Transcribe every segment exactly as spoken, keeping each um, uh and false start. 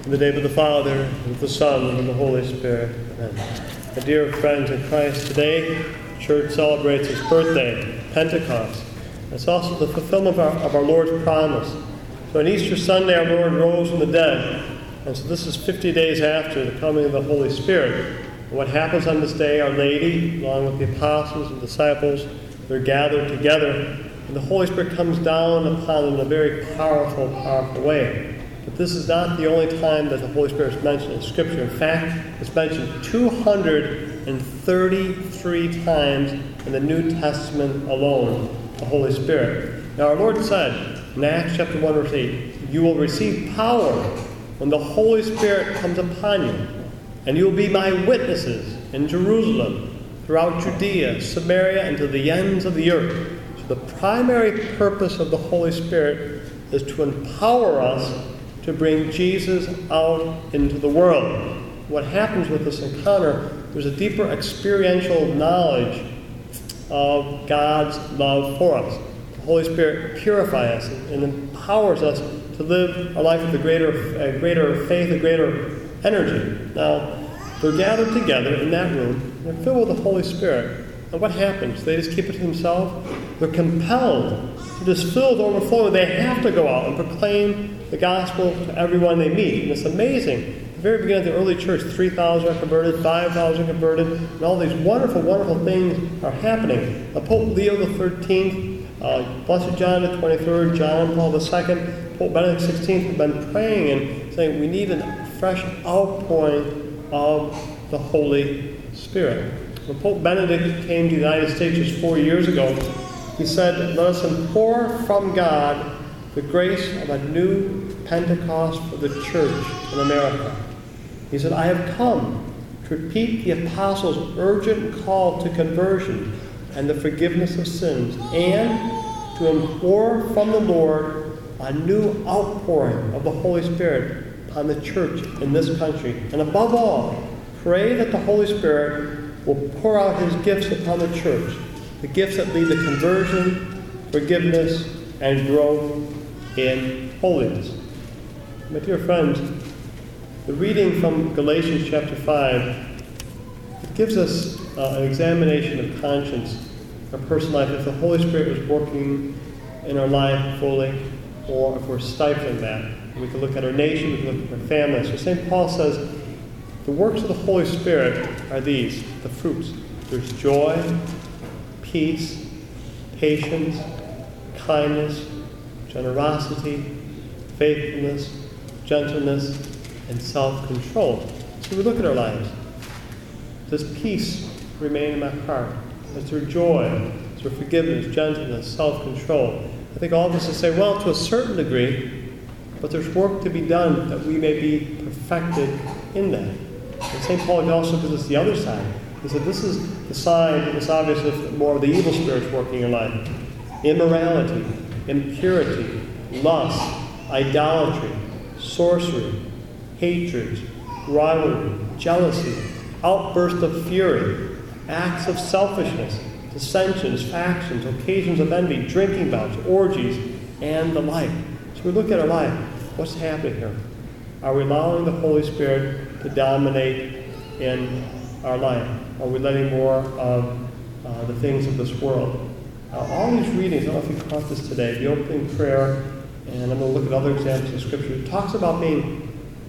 In the name of the Father, and of the Son, and of the Holy Spirit. Amen. My dear friends in Christ, today the Church celebrates its birthday, Pentecost. It's also the fulfillment of our, of our Lord's promise. So on Easter Sunday, our Lord rose from the dead. And so this is fifty days after the coming of the Holy Spirit. And what happens on this day, Our Lady, along with the apostles and disciples, they're gathered together. And the Holy Spirit comes down upon them in a very powerful, powerful way. But this is not the only time that the Holy Spirit is mentioned in Scripture. In fact, it's mentioned two hundred thirty-three times in the New Testament alone, the Holy Spirit. Now our Lord said in Acts chapter one, verse eight, "You will receive power when the Holy Spirit comes upon you, and you will be my witnesses in Jerusalem, throughout Judea, Samaria, and to the ends of the earth." So the primary purpose of the Holy Spirit is to empower us to bring Jesus out into the world. What happens with this encounter, there's a deeper experiential knowledge of God's love for us. The Holy Spirit purifies us and empowers us to live a life with a greater, a greater faith, a greater energy. Now, they're gathered together in that room, they're filled with the Holy Spirit. And what happens? They just keep it to themselves? They're compelled. They're just filled to overflowing. They have to go out and proclaim the gospel to everyone they meet. And it's amazing. At the very beginning of the early church, three thousand are converted, five thousand converted, and all these wonderful, wonderful things are happening. Uh, Pope Leo the thirteenth, uh, Blessed John the twenty-third, John Paul the second, Pope Benedict the sixteenth have been praying and saying we need a fresh outpouring of the Holy Spirit. When Pope Benedict came to the United States just four years ago, he said, "Let us implore from God the grace of a new Pentecost for the church in America." He said, "I have come to repeat the apostles' urgent call to conversion and the forgiveness of sins, and to implore from the Lord a new outpouring of the Holy Spirit upon the church in this country. And above all, pray that the Holy Spirit will pour out his gifts upon the church, the gifts that lead to conversion, forgiveness, and growth in holiness." My dear friends, the reading from Galatians chapter five, it gives us uh, an examination of conscience, our personal life, if the Holy Spirit is working in our life fully, or if we're stifling that. We can look at our nation, we can look at our families. So Saint Paul says, the works of the Holy Spirit are these, the fruits. There's joy, peace, patience, kindness, generosity, faithfulness, gentleness, and self-control. So we look at our lives. Does peace remain in my heart? Is there joy? Is there forgiveness, gentleness, self-control? I think all of us would say, well, to a certain degree, but there's work to be done that we may be perfected in that. And Saint Paul also gives us the other side. He said this is the side, it's obvious if more of the evil spirits working in your life. Immorality, impurity, lust, idolatry, sorcery, hatred, rivalry, jealousy, outbursts of fury, acts of selfishness, dissensions, factions, occasions of envy, drinking bouts, orgies, and the like. So we look at our life. What's happening here? Are we allowing the Holy Spirit to dominate in our life? Are we letting more of uh, the things of this world? Uh, all these readings, I don't know if you caught this today, the opening prayer, and I'm going to look at other examples of Scripture. It talks about being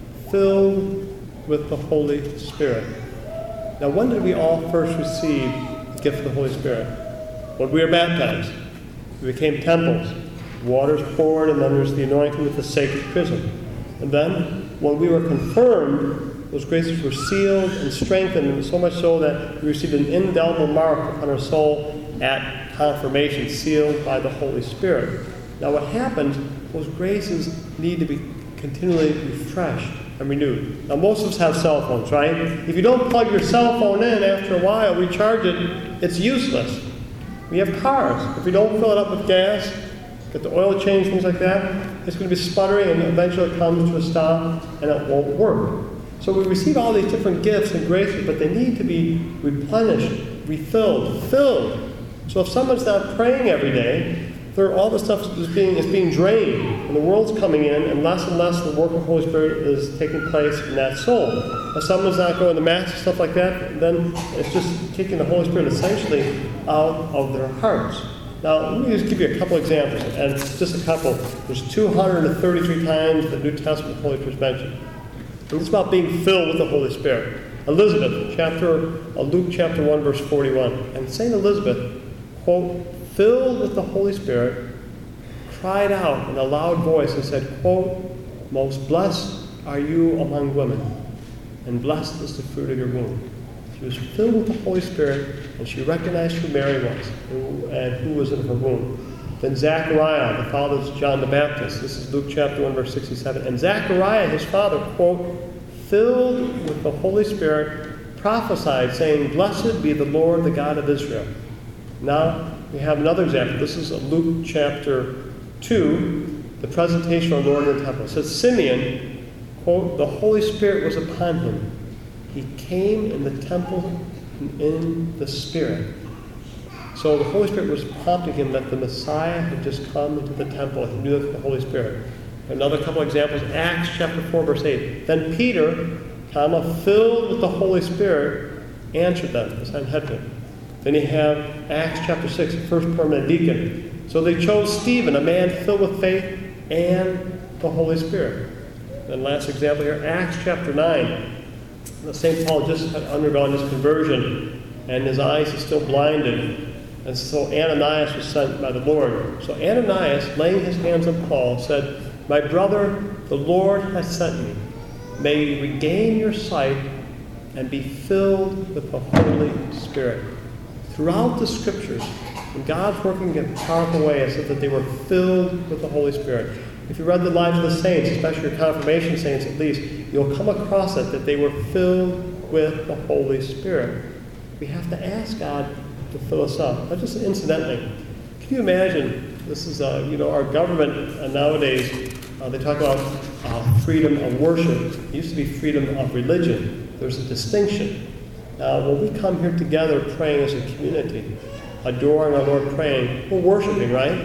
filled with the Holy Spirit. Now, when did we all first receive the gift of the Holy Spirit? When we were baptized. We became temples. Water's poured, and then there's the anointing with the sacred chrism. And then, when we were confirmed, those graces were sealed and strengthened, and so much so that we received an indelible mark upon our soul at confirmation, sealed by the Holy Spirit. Now what happens, those graces need to be continually refreshed and renewed. Now most of us have cell phones, right? If you don't plug your cell phone in after a while, recharge it, it's useless. We have cars. If we don't fill it up with gas, get the oil change, things like that, it's going to be sputtering and eventually it comes to a stop and it won't work. So we receive all these different gifts and graces, but they need to be replenished, refilled, filled. So if someone's not praying every day, Third, all this stuff is being, is being drained, and the world's coming in, and less and less the work of the Holy Spirit is taking place in that soul. If someone's not going to Mass and stuff like that, then it's just taking the Holy Spirit essentially out of their hearts. Now, let me just give you a couple examples, and just a couple. There's two hundred thirty-three times the New Testament the Holy Spirit is mentioned. And it's about being filled with the Holy Spirit. Elizabeth, chapter, uh, Luke chapter one, verse forty-one. And Saint Elizabeth, quote, filled with the Holy Spirit, cried out in a loud voice and said, quote, most blessed are you among women, and blessed is the fruit of your womb. She was filled with the Holy Spirit, and she recognized who Mary was who, and who was in her womb. Then Zechariah, the father of John the Baptist, this is Luke chapter one, verse sixty-seven. And Zechariah, his father, quote, filled with the Holy Spirit, prophesied, saying, blessed be the Lord, the God of Israel. Now, we have another example. This is Luke chapter two, the presentation of our Lord in the temple. It says, Simeon, quote, the Holy Spirit was upon him. He came in the temple in the Spirit. So the Holy Spirit was prompting him that the Messiah had just come into the temple. He knew that from the Holy Spirit. Another couple examples, Acts chapter four, verse eight. Then Peter, comma, filled with the Holy Spirit, answered them, the Sanhedrin. Then you have Acts chapter six, first permanent deacon. So they chose Stephen, a man filled with faith and the Holy Spirit. And last example here, Acts chapter nine. Saint Paul just had undergone his conversion, and his eyes are still blinded. And so Ananias was sent by the Lord. So Ananias, laying his hands on Paul, said, my brother, the Lord has sent me. May you regain your sight and be filled with the Holy Spirit. Throughout the Scriptures, when God's working in a powerful way, it said that they were filled with the Holy Spirit. If you read the lives of the saints, especially your confirmation saints at least, you'll come across it, that they were filled with the Holy Spirit. We have to ask God to fill us up. But just incidentally, can you imagine, this is, uh, you know, our government uh, nowadays, uh, they talk about uh, freedom of worship. It used to be freedom of religion. There's a distinction. Now, when we come here together praying as a community, adoring our Lord, praying, we're worshiping, right?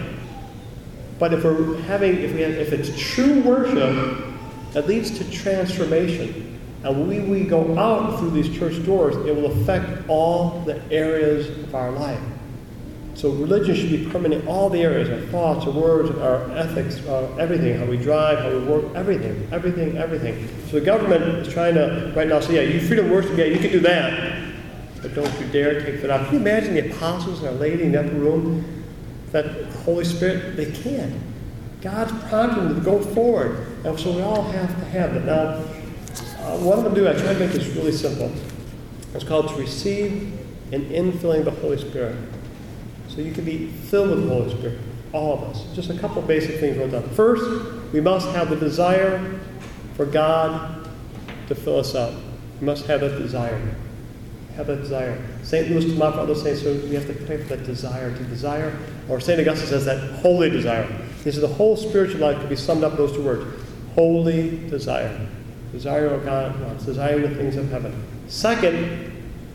But if we're having, if we have, if it's true worship, that leads to transformation. And when we go out through these church doors, it will affect all the areas of our life. So religion should be permeating all the areas, our thoughts, our words, our ethics, uh, everything, how we drive, how we work, everything, everything, everything. So the government is trying to, right now, say, yeah, you freedom of worship, yeah, you can do that. But don't you dare take that out. Can you imagine the apostles and Our Lady in the upper room? That Holy Spirit, they can't. God's prompting them to go forward. And so we all have to have it. Now, uh, what I'm going to do, I try to make this really simple. It's called to receive an infilling of the Holy Spirit. So you can be filled with the Holy Spirit, all of us. Just a couple basic things wrote down. First, we must have the desire for God to fill us up. We must have that desire. Have that desire. Saint Louis Tomás, others say, so we have to pray for that desire, to desire. Or Saint Augustine says that holy desire. He says the whole spiritual life could be summed up in those two words. Holy desire. Desire of God wants, desiring the things of heaven. Second,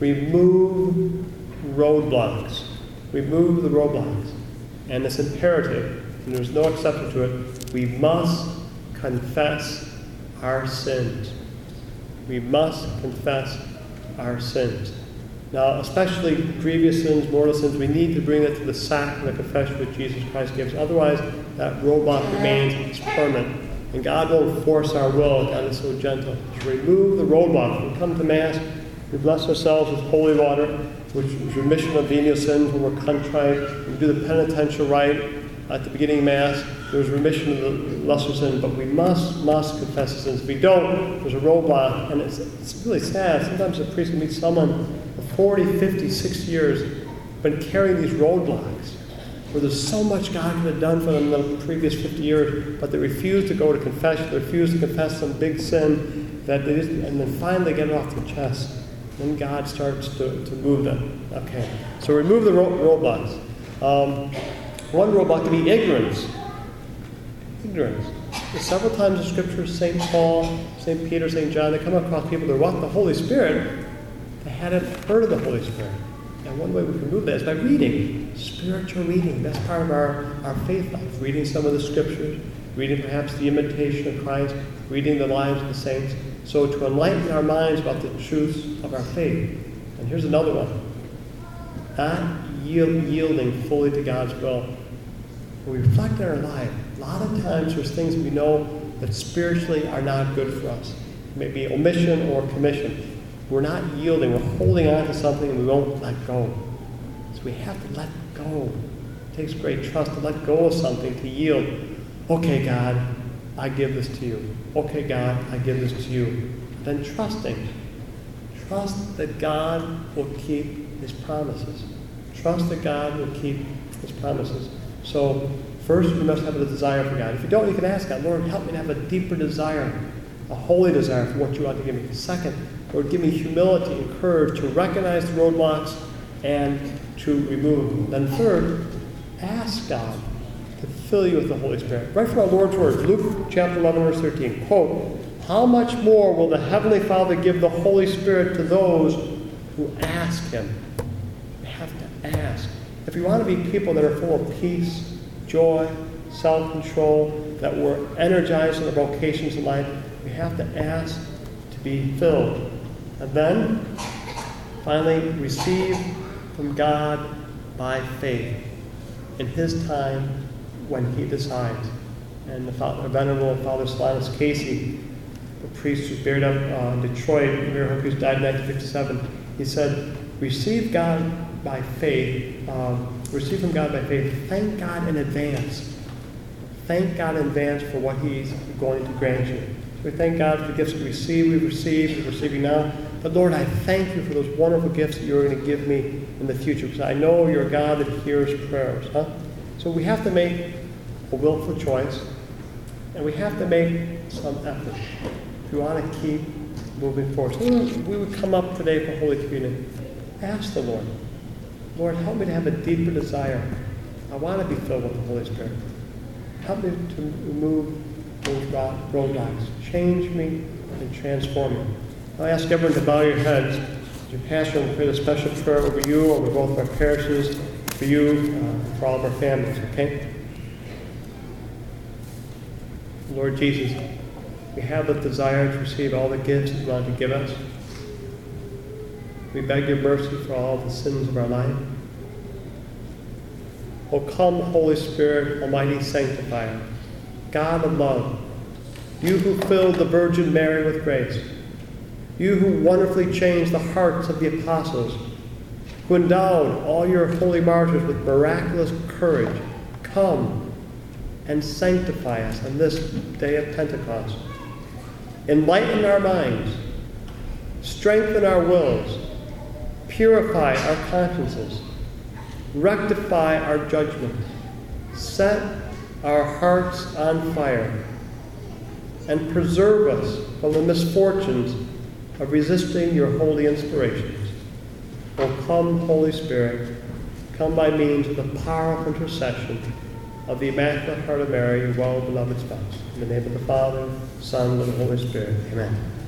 remove roadblocks. Remove the roadblocks. And it's imperative, and there's no exception to it. We must confess our sins. We must confess our sins. Now, especially grievous sins, mortal sins, we need to bring it to the sacrament of confession which Jesus Christ gives. Otherwise, that roadblock remains, it's permanent. And God won't force our will. God is so gentle. To remove the roadblock. When we come to Mass, we bless ourselves with holy water, which is remission of venial sins when we're contrite. We do the penitential rite at the beginning of Mass. There's remission of the lesser sin, but we must, must confess the sins. If we don't, there's a roadblock, and it's, it's really sad. Sometimes a priest can meet someone for forty, fifty, sixty years, been carrying these roadblocks, where there's so much God could have done for them in the previous fifty years, but they refuse to go to confession, they refuse to confess some big sin, that they just, and then finally get it off their chest. Then God starts to, to move them. Okay, so remove the ro- roadblocks. Um, one roadblock can be ignorance. Ignorance. Several times in Scripture, Saint Paul, Saint Peter, Saint John, they come across people that what? The Holy Spirit. They hadn't heard of the Holy Spirit. And one way we can move that is by reading, spiritual reading. That's part of our, our faith life. Reading some of the scriptures, reading perhaps the imitation of Christ, reading the lives of the saints. So to enlighten our minds about the truths of our faith. And here's another one. Not yield, yielding fully to God's will. When we reflect on our life, a lot of times there's things we know that spiritually are not good for us. Maybe omission or commission. We're not yielding. We're holding on to something and we won't let go. So we have to let go. It takes great trust to let go of something, to yield. Okay, God, I give this to you. Okay, God, I give this to you. Then trusting. Trust that God will keep his promises. Trust that God will keep his promises. So first, we must have a desire for God. If you don't, you can ask God, Lord, help me to have a deeper desire, a holy desire for what you want to give me. Second, Lord, give me humility and courage to recognize the roadblocks and to remove them. Then third, ask God to fill you with the Holy Spirit. Right from our Lord's words, Luke chapter eleven, verse thirteen, quote, how much more will the Heavenly Father give the Holy Spirit to those who ask him? We have to ask. If we want to be people that are full of peace, joy, self-control, that we're energized in our vocations in life, we have to ask to be filled. And then, finally, receive from God by faith in his time when he decides. And the Father, Venerable Father Silas Casey, the priest who's buried up uh, in Detroit, who died in nineteen fifty-seven, he said, receive God by faith, um, receive from God by faith, thank God in advance. Thank God in advance for what he's going to grant you. So we thank God for the gifts we receive, we've received, we're receiving now. But Lord, I thank you for those wonderful gifts that you're going to give me in the future, because I know you're a God that hears prayers. Huh? So we have to make a willful choice, and we have to make some effort if we want to keep moving forward. So we would come up today for Holy Communion. Ask the Lord, Lord, help me to have a deeper desire. I want to be filled with the Holy Spirit. Help me to remove those roadblocks. Change me and transform me. I'll ask everyone to bow your heads. Your pastor will pray a special prayer over you, over both our parishes, for you, uh, for all of our families, okay? Lord Jesus, we have the desire to receive all the gifts you want to give us. We beg your mercy for all the sins of our life. O come, Holy Spirit, Almighty Sanctifier, God of love, you who filled the Virgin Mary with grace, you who wonderfully changed the hearts of the apostles, who endowed all your holy martyrs with miraculous courage, come and sanctify us on this day of Pentecost. Enlighten our minds, strengthen our wills, purify our consciences, rectify our judgments, set our hearts on fire, and preserve us from the misfortunes of resisting your holy inspirations. O come, Holy Spirit, come by means of the powerful intercession of the Immaculate Heart of Mary, your well-beloved spouse. In the name of the Father, Son, and the Holy Spirit. Amen.